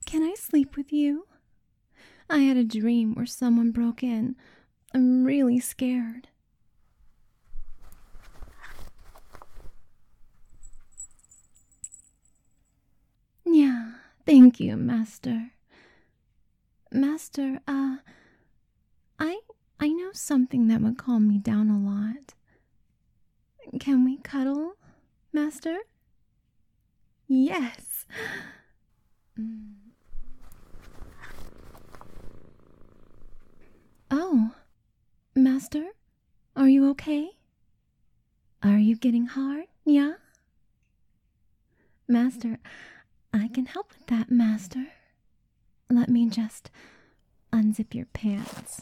Can I sleep with you? I had a dream where someone broke in. I'm really scared. Yeah, thank you, Master. Master, I know something that would calm me down a lot. Can we cuddle, Master? Yes. Oh, Master, are you okay? Are you getting hard, yeah? Master, I can help with that, Master. Let me just unzip your pants.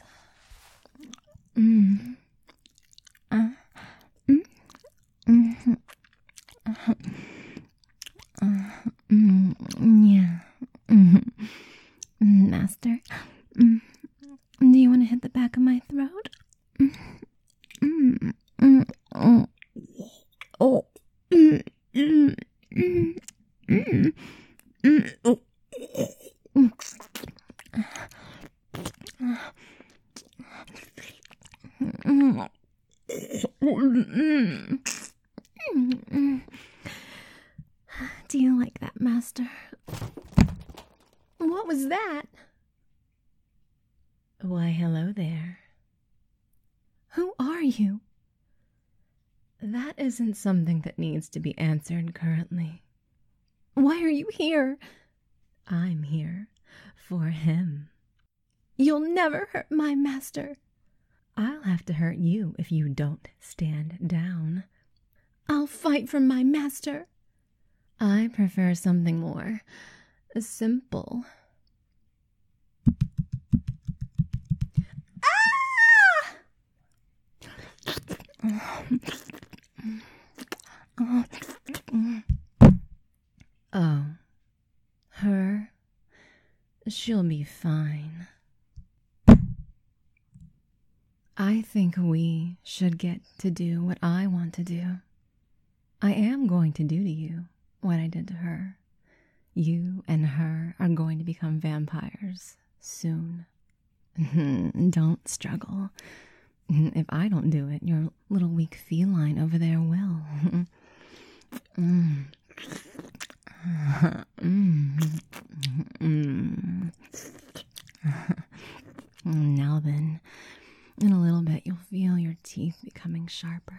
Yeah. Master, do you want to hit the back of my throat? Do you like that, Master? What was that? Why, hello there. Who are you? That isn't something that needs to be answered currently. Why are you here? I'm here for him. You'll never hurt my master. I'll have to hurt you if you don't stand down. I'll fight for my master. I prefer something more simple. Oh, her? She'll be fine. I think we should get to do what I want to do. I am going to do to you what I did to her. You and her are going to become vampires soon. Don't struggle. If I don't do it, your little weak feline over there will. Now then, in a little bit, you'll feel your teeth becoming sharper.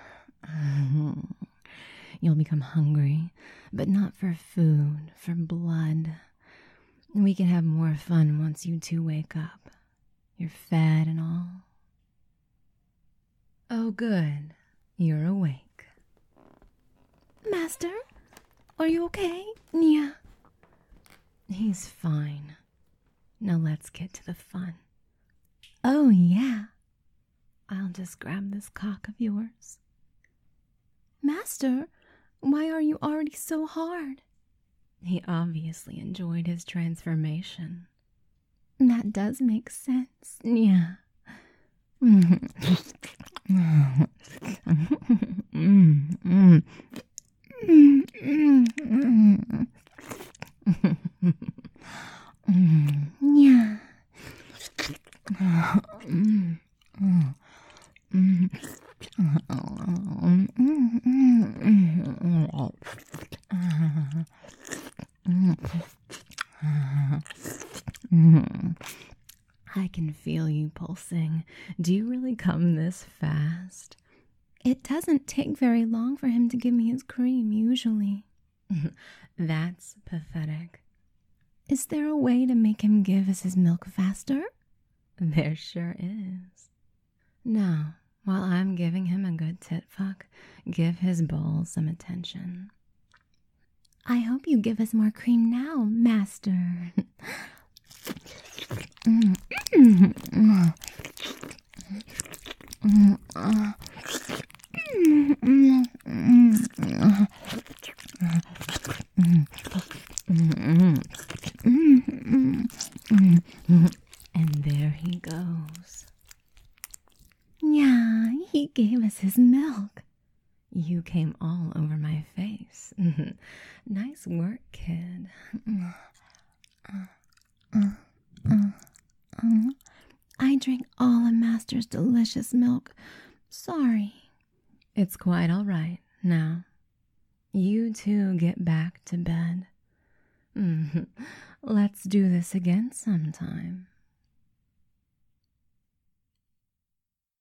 You'll become hungry, but not for food, for blood. We can have more fun once you two wake up. You're fed and all. Oh, good. You're awake. Master, are you okay? Yeah. He's fine. Now let's get to the fun. Oh, yeah. I'll just grab this cock of yours. Master, why are you already so hard? He obviously enjoyed his transformation. That does make sense. Yeah. Yeah. I can feel you pulsing. Do you really come this fast? It doesn't take very long for him to give me his cream, usually. That's pathetic. Is there a way to make him give us his milk faster? There sure is. Now, while I'm giving him a good tit fuck, give his bowl some attention. I hope you give us more cream now, Master. And there he goes. Yeah, he gave us his milk. You came all over my face. Nice work, kid. delicious milk. Sorry. It's quite all right. Now, you two get back to bed. Let's do this again sometime.